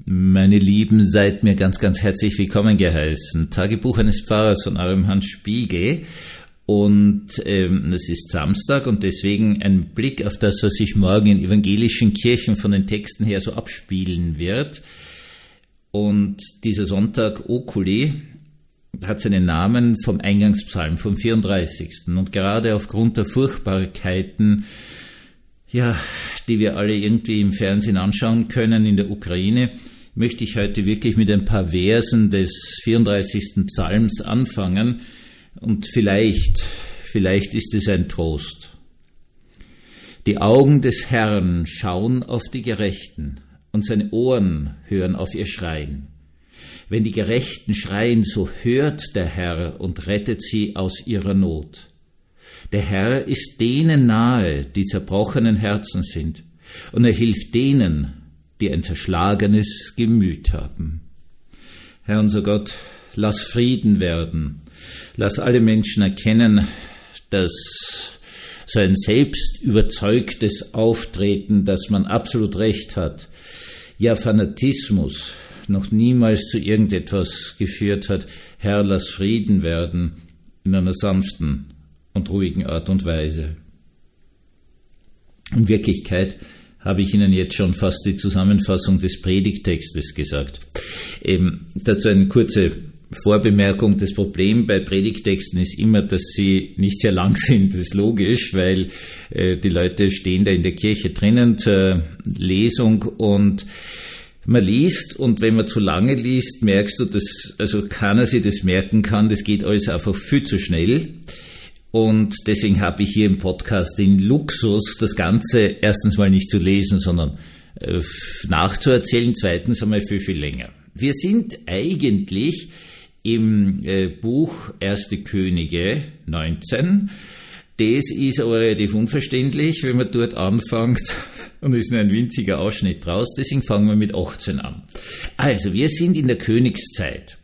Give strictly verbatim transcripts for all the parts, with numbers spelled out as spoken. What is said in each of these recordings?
Meine Lieben, seid mir ganz, ganz herzlich willkommen geheißen. Tagebuch eines Pfarrers von eurem Hans Spiegel. Und ähm, es ist Samstag und deswegen ein Blick auf das, was sich morgen in evangelischen Kirchen von den Texten her so abspielen wird. Und dieser Sonntag Oculi hat seinen Namen vom Eingangspsalm, vom vierunddreißigsten Und gerade aufgrund der Furchtbarkeiten, ja, die wir alle irgendwie im Fernsehen anschauen können in der Ukraine, möchte ich heute wirklich mit ein paar Versen des vierunddreißigsten Psalms anfangen und vielleicht, vielleicht ist es ein Trost. Die Augen des Herrn schauen auf die Gerechten und seine Ohren hören auf ihr Schreien. Wenn die Gerechten schreien, so hört der Herr und rettet sie aus ihrer Not. Der Herr ist denen nahe, die zerbrochenen Herzen sind, und er hilft denen, die ein zerschlagenes Gemüt haben. Herr unser Gott, lass Frieden werden. Lass alle Menschen erkennen, dass so ein selbstüberzeugtes Auftreten, dass man absolut recht hat, ja Fanatismus, noch niemals zu irgendetwas geführt hat. Herr, lass Frieden werden in einer sanften und ruhigen Art und Weise. In Wirklichkeit habe ich Ihnen jetzt schon fast die Zusammenfassung des Predigttextes gesagt. Ähm, dazu eine kurze Vorbemerkung. Das Problem bei Predigttexten ist immer, dass sie nicht sehr lang sind. Das ist logisch, weil äh, die Leute stehen da in der Kirche drinnen zur Lesung und man liest, und wenn man zu lange liest, merkst du, dass also keiner sich das merken kann. Das geht alles einfach viel zu schnell. Und deswegen habe ich hier im Podcast den Luxus, das Ganze erstens mal nicht zu lesen, sondern äh, nachzuerzählen, zweitens einmal viel, viel länger. Wir sind eigentlich im äh, Buch Erste Könige neunzehn. Das ist aber relativ unverständlich, wenn man dort anfängt, und es ist nur ein winziger Ausschnitt draus, deswegen fangen wir mit achtzehn an. Also, wir sind in der Königszeit.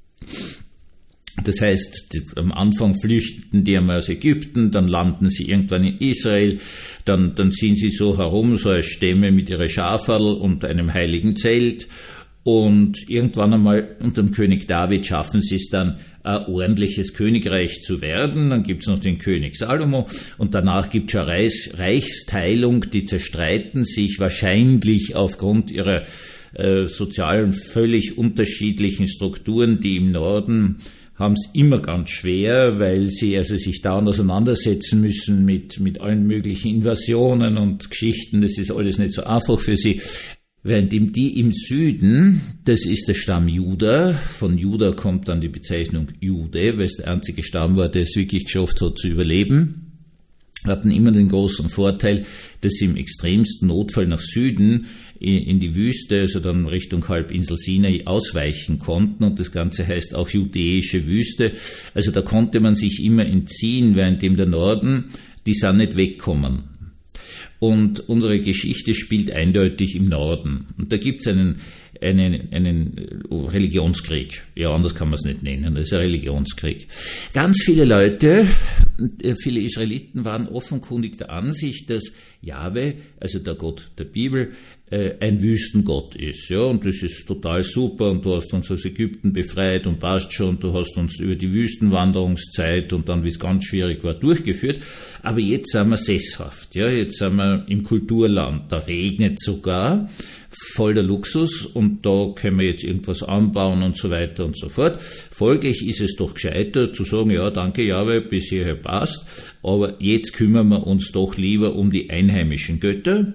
Das heißt, die, am Anfang flüchten die einmal aus Ägypten, dann landen sie irgendwann in Israel, dann, dann ziehen sie so herum, so als Stämme mit ihrer Schaferl und einem heiligen Zelt, und irgendwann einmal unter dem König David schaffen sie es dann, ein ordentliches Königreich zu werden. Dann gibt es noch den König Salomo und danach gibt es eine Reichs- Reichsteilung, die zerstreiten sich wahrscheinlich aufgrund ihrer äh, sozialen völlig unterschiedlichen Strukturen, die im Norden haben es immer ganz schwer, weil sie also sich dauernd auseinandersetzen müssen mit, mit allen möglichen Invasionen und Geschichten. Das ist alles nicht so einfach für sie. Während die im Süden, das ist der Stamm Juda, von Juda kommt dann die Bezeichnung Jude, weil es der einzige Stamm war, der es wirklich geschafft hat zu überleben, hatten immer den großen Vorteil, dass sie im extremsten Notfall nach Süden in die Wüste, also dann Richtung Halbinsel Sinai, ausweichen konnten, und das Ganze heißt auch judäische Wüste. Also da konnte man sich immer entziehen, während dem der Norden, die sind nicht wegkommen. Und unsere Geschichte spielt eindeutig im Norden. Und da gibt es einen, einen, einen Religionskrieg. Ja, anders kann man es nicht nennen. Das ist ein Religionskrieg. Ganz viele Leute, viele Israeliten waren offenkundig der Ansicht, dass Jahwe, also der Gott der Bibel, ein Wüstengott ist. Ja, und das ist total super, und du hast uns aus Ägypten befreit und passt schon, du hast uns über die Wüstenwanderungszeit und dann, wie es ganz schwierig war, durchgeführt. Aber jetzt sind wir sesshaft. Ja, jetzt sind wir im Kulturland. Da regnet sogar, voll der Luxus, und da können wir jetzt irgendwas anbauen und so weiter und so fort. Folglich ist es doch gescheiter zu sagen, ja, danke Jahwe, bis hierher passt, aber jetzt kümmern wir uns doch lieber um die einheimischen Götter,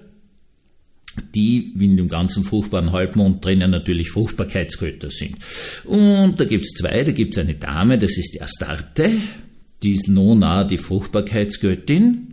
die in dem ganzen fruchtbaren Halbmond drinnen natürlich Fruchtbarkeitsgötter sind. Und da gibt's zwei, da gibt's eine Dame, das ist die Astarte, die ist nona, die Fruchtbarkeitsgöttin,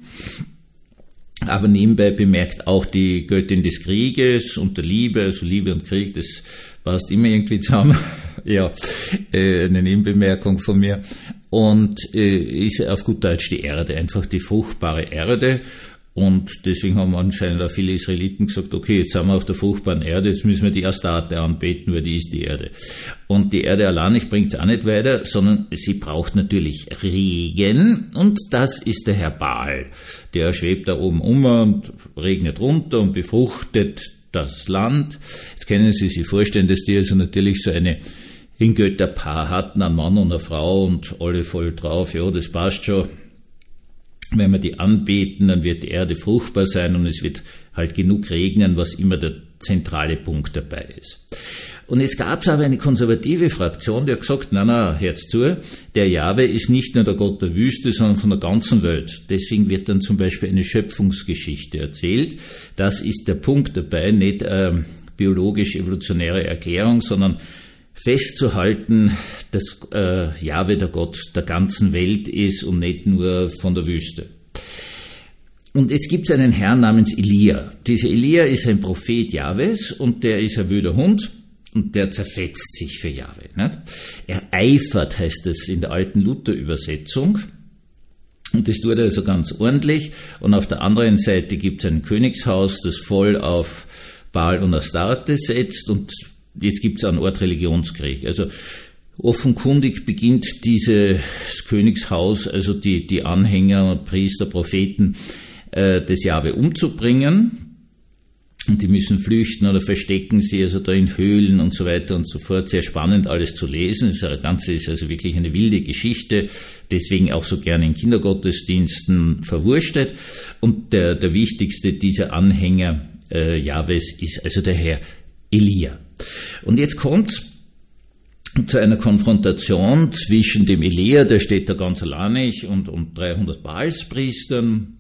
aber nebenbei bemerkt auch die Göttin des Krieges und der Liebe, also Liebe und Krieg, das passt immer irgendwie zusammen. Ja, äh, eine Nebenbemerkung von mir. Und äh, ist auf gut Deutsch die Erde, einfach die fruchtbare Erde. Und deswegen haben anscheinend auch viele Israeliten gesagt, okay, jetzt sind wir auf der fruchtbaren Erde, jetzt müssen wir die Astarte anbeten, weil die ist die Erde. Und die Erde allein bringt es auch nicht weiter, sondern sie braucht natürlich Regen, und das ist der Herr Baal. Der schwebt da oben um und regnet runter und befruchtet das Land. Jetzt können Sie sich vorstellen, dass die also natürlich so eine ein Götterpaar hatten, ein Mann und eine Frau und alle voll drauf, ja, das passt schon. Wenn wir die anbeten, dann wird die Erde fruchtbar sein und es wird halt genug regnen, was immer der zentrale Punkt dabei ist. Und jetzt gab es aber eine konservative Fraktion, die hat gesagt, na na, hört's zu, der Jahwe ist nicht nur der Gott der Wüste, sondern von der ganzen Welt. Deswegen wird dann zum Beispiel eine Schöpfungsgeschichte erzählt. Das ist der Punkt dabei, nicht äh, biologisch-evolutionäre Erklärung, sondern festzuhalten, dass äh, Jahwe der Gott der ganzen Welt ist und nicht nur von der Wüste. Und jetzt gibt es einen Herrn namens Elia. Dieser Elia ist ein Prophet Jahwes und der ist ein wilder Hund und der zerfetzt sich für Jahwe. Nicht? Er eifert, heißt es in der alten Luther-Übersetzung. Und das tut er also ganz ordentlich. Und auf der anderen Seite gibt es ein Königshaus, das voll auf Baal und Astarte setzt, und jetzt gibt es einen Ort Religionskrieg. Also offenkundig beginnt dieses Königshaus, also die, die Anhänger, Priester, Propheten äh, des Jahwe umzubringen. Und die müssen flüchten oder verstecken sie also da in Höhlen und so weiter und so fort. Sehr spannend alles zu lesen. Das Ganze ist also wirklich eine wilde Geschichte, deswegen auch so gerne in Kindergottesdiensten verwurstet. Und der, der wichtigste dieser Anhänger äh, Jahwes ist also der Herr Elia. Und jetzt kommt zu einer Konfrontation zwischen dem Elia, der steht da ganz alleinig, und, und dreihundert Baalspriestern,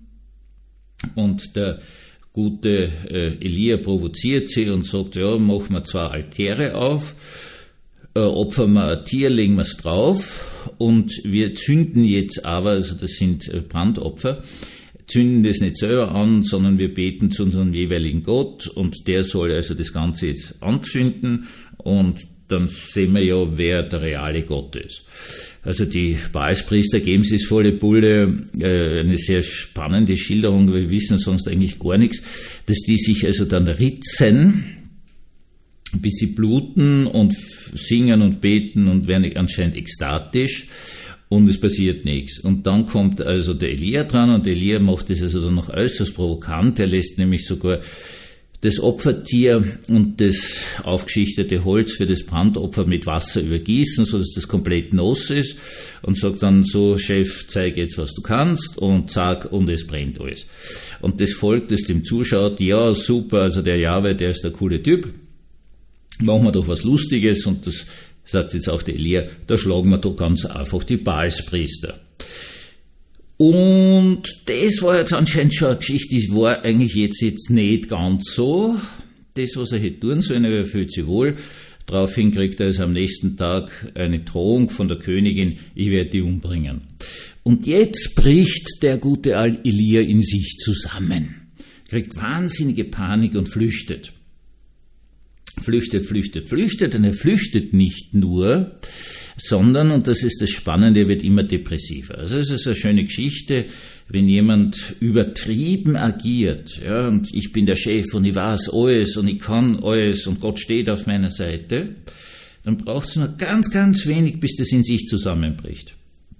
und der gute äh, Elia provoziert sie und sagt, ja, machen wir zwei Altäre auf, äh, opfern wir ein Tier, legen wir es drauf, und wir zünden jetzt aber, also das sind äh, Brandopfer, zünden das nicht selber an, sondern wir beten zu unserem jeweiligen Gott, und der soll also das Ganze jetzt anzünden, und dann sehen wir ja, wer der reale Gott ist. Also die Baalspriester geben sich volle Bulle, äh, eine sehr spannende Schilderung, wir wissen sonst eigentlich gar nichts, dass die sich also dann ritzen, bis sie bluten und singen und beten und werden anscheinend ekstatisch, und es passiert nichts. Und dann kommt also der Elia dran, und Elia macht das also dann noch äußerst provokant. Er lässt nämlich sogar das Opfertier und das aufgeschichtete Holz für das Brandopfer mit Wasser übergießen, sodass das komplett nass ist, und sagt dann so, Chef, zeig jetzt, was du kannst, und zack, und es brennt alles. Und das Volk, das dem zuschaut, ja, super, also der Jahwe, der ist der coole Typ, machen wir doch was Lustiges, und das sagt jetzt auch der Elia, da schlagen wir doch ganz einfach die Baalspriester. Und das war jetzt anscheinend schon eine Geschichte, die war eigentlich jetzt, jetzt nicht ganz so. Das, was er hätte tun sollen, aber er fühlt sich wohl. Daraufhin kriegt er also am nächsten Tag eine Drohung von der Königin, ich werde die umbringen. Und jetzt bricht der gute Elia in sich zusammen, kriegt wahnsinnige Panik und flüchtet. Flüchtet, flüchtet, flüchtet, und er flüchtet nicht nur, sondern, und das ist das Spannende, er wird immer depressiver. Also es ist eine schöne Geschichte, wenn jemand übertrieben agiert, ja, und ich bin der Chef und ich weiß alles und ich kann alles und Gott steht auf meiner Seite, dann braucht es nur ganz, ganz wenig, bis das in sich zusammenbricht.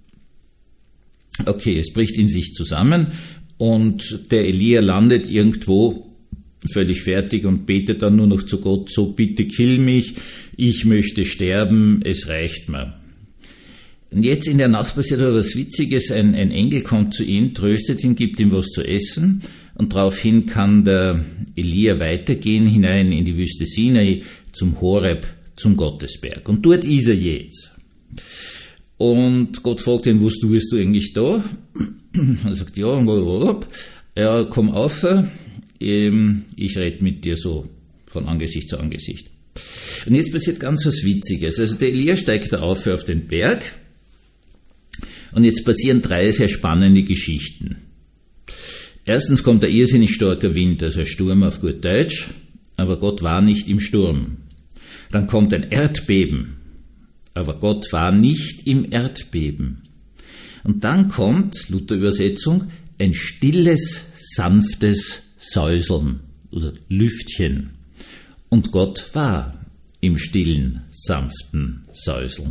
Okay, es bricht in sich zusammen, und der Elia landet irgendwo völlig fertig und betet dann nur noch zu Gott, so bitte kill mich, ich möchte sterben, es reicht mir. Und jetzt in der Nacht passiert aber was Witziges, ein, ein Engel kommt zu ihm, tröstet ihn, gibt ihm was zu essen, und daraufhin kann der Elia weitergehen hinein in die Wüste Sinai zum Horeb, zum Gottesberg. Und dort ist er jetzt. Und Gott fragt ihn, was tust du eigentlich da? Er sagt, ja, ja, komm auf, ich rede mit dir so von Angesicht zu Angesicht. Und jetzt passiert ganz was Witziges. Also der Elia steigt da auf auf den Berg, und jetzt passieren drei sehr spannende Geschichten. Erstens kommt ein irrsinnig starker Wind, also ein Sturm auf gut Deutsch, aber Gott war nicht im Sturm. Dann kommt ein Erdbeben, aber Gott war nicht im Erdbeben. Und dann kommt, Luther-Übersetzung, ein stilles, sanftes Säuseln oder Lüftchen. Und Gott war im stillen, sanften Säuseln.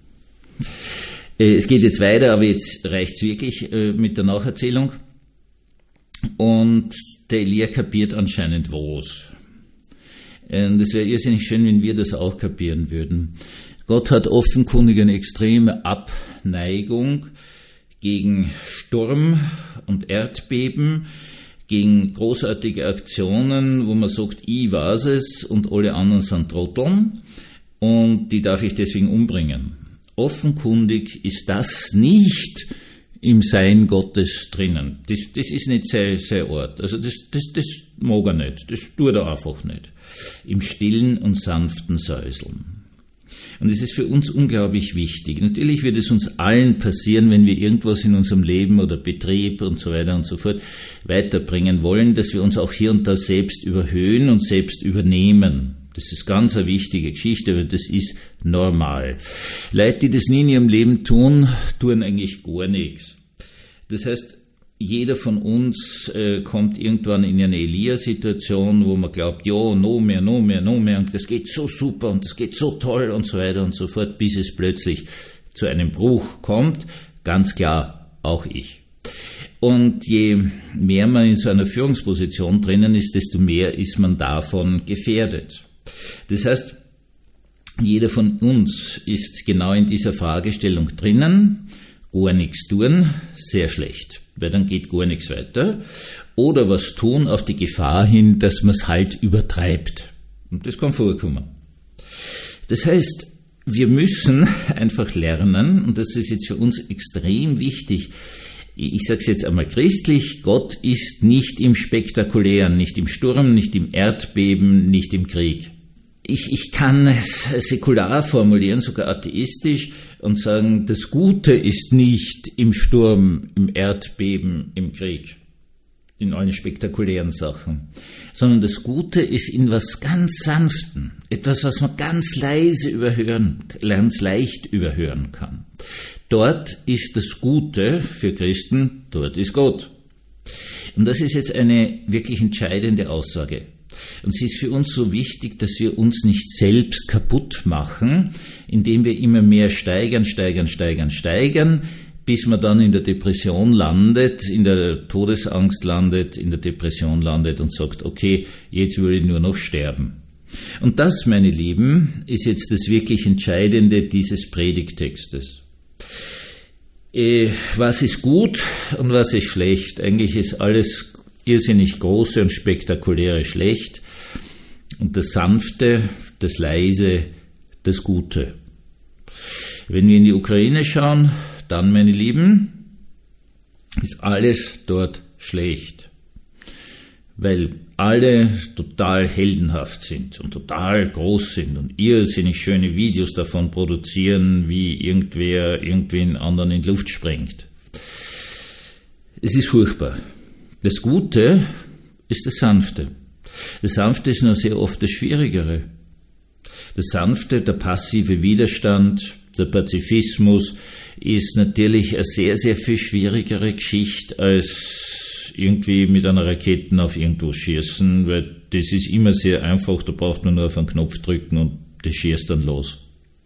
Es geht jetzt weiter, aber jetzt reicht's wirklich mit der Nacherzählung. Und der Elia kapiert anscheinend was. Und es wäre irrsinnig schön, wenn wir das auch kapieren würden. Gott hat offenkundig eine extreme Abneigung gegen Sturm und Erdbeben, gegen großartige Aktionen, wo man sagt, ich weiß es und alle anderen sind Trotteln und die darf ich deswegen umbringen. Offenkundig ist das nicht im Sein Gottes drinnen. Das, das ist nicht sein, sein Ort. Also das, das, das mag er nicht. Das tut er einfach nicht. Im stillen und sanften Säuseln. Und es ist für uns unglaublich wichtig. Natürlich wird es uns allen passieren, wenn wir irgendwas in unserem Leben oder Betrieb und so weiter und so fort weiterbringen wollen, dass wir uns auch hier und da selbst überhöhen und selbst übernehmen. Das ist ganz eine wichtige Geschichte, aber das ist normal. Leute, die das nie in ihrem Leben tun, tun eigentlich gar nichts. Das heißt, jeder von uns äh, kommt irgendwann in eine Elia-Situation, wo man glaubt, ja, noch mehr, noch mehr, noch mehr und das geht so super und das geht so toll und so weiter und so fort, bis es plötzlich zu einem Bruch kommt. Ganz klar, auch ich. Und je mehr man in so einer Führungsposition drinnen ist, desto mehr ist man davon gefährdet. Das heißt, jeder von uns ist genau in dieser Fragestellung drinnen, gar nichts tun, sehr schlecht, weil dann geht gar nichts weiter. Oder was tun auf die Gefahr hin, dass man es halt übertreibt. Und das kann vorkommen. Das heißt, wir müssen einfach lernen, und das ist jetzt für uns extrem wichtig, ich sage es jetzt einmal christlich, Gott ist nicht im Spektakulären, nicht im Sturm, nicht im Erdbeben, nicht im Krieg. Ich, ich kann es säkular formulieren, sogar atheistisch, und sagen, das Gute ist nicht im Sturm, im Erdbeben, im Krieg, in allen spektakulären Sachen, sondern das Gute ist in was ganz Sanften, etwas, was man ganz leise überhören, ganz leicht überhören kann. Dort ist das Gute für Christen, dort ist Gott. Und das ist jetzt eine wirklich entscheidende Aussage. Und sie ist für uns so wichtig, dass wir uns nicht selbst kaputt machen, indem wir immer mehr steigern, steigern, steigern, steigern, bis man dann in der Depression landet, in der Todesangst landet, in der Depression landet und sagt, okay, jetzt will ich nur noch sterben. Und das, meine Lieben, ist jetzt das wirklich Entscheidende dieses Predigttextes. Äh, was ist gut und was ist schlecht? Eigentlich ist alles irrsinnig große und spektakuläre schlecht und das Sanfte, das Leise, das Gute. Wenn wir in die Ukraine schauen, dann, meine Lieben, ist alles dort schlecht, weil alle total heldenhaft sind und total groß sind und irrsinnig schöne Videos davon produzieren, wie irgendwer irgendwen anderen in die Luft sprengt. Es ist furchtbar. Das Gute ist das Sanfte. Das Sanfte ist nur sehr oft das Schwierigere. Das Sanfte, der passive Widerstand, der Pazifismus ist natürlich eine sehr, sehr viel schwierigere Geschichte als irgendwie mit einer Rakete auf irgendwo schießen, weil das ist immer sehr einfach, da braucht man nur auf einen Knopf drücken und das schießt dann los.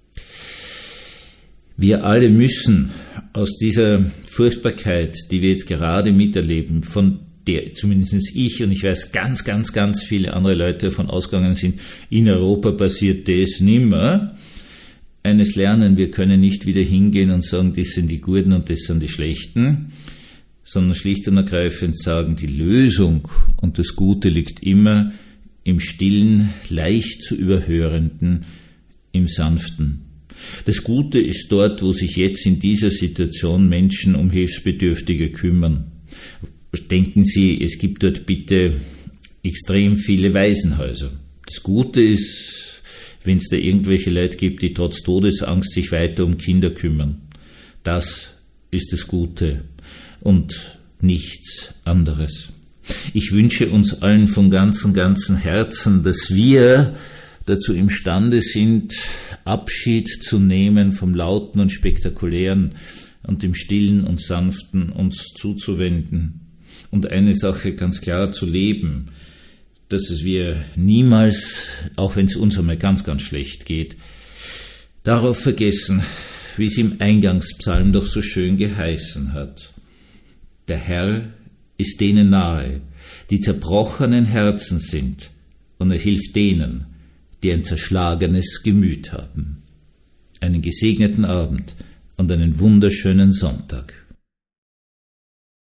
Wir alle müssen aus dieser Furchtbarkeit, die wir jetzt gerade miterleben, von der zumindest ich und ich weiß ganz, ganz, ganz viele andere Leute davon ausgegangen sind, in Europa passiert das nimmer, eines lernen, wir können nicht wieder hingehen und sagen, das sind die Guten und das sind die Schlechten, sondern schlicht und ergreifend sagen, die Lösung und das Gute liegt immer im Stillen, leicht zu Überhörenden, im Sanften. Das Gute ist dort, wo sich jetzt in dieser Situation Menschen um Hilfsbedürftige kümmern. Denken Sie, es gibt dort bitte extrem viele Waisenhäuser. Das Gute ist, wenn es da irgendwelche Leute gibt, die trotz Todesangst sich weiter um Kinder kümmern. Das ist das Gute und nichts anderes. Ich wünsche uns allen von ganzem, ganzem Herzen, dass wir dazu imstande sind, Abschied zu nehmen vom Lauten und Spektakulären und dem Stillen und Sanften uns zuzuwenden. Und eine Sache ganz klar zu leben, dass es wir niemals, auch wenn es uns einmal ganz, ganz schlecht geht, darauf vergessen, wie es im Eingangspsalm doch so schön geheißen hat. Der Herr ist denen nahe, die zerbrochenen Herzen sind, und er hilft denen, die ein zerschlagenes Gemüt haben. Einen gesegneten Abend und einen wunderschönen Sonntag.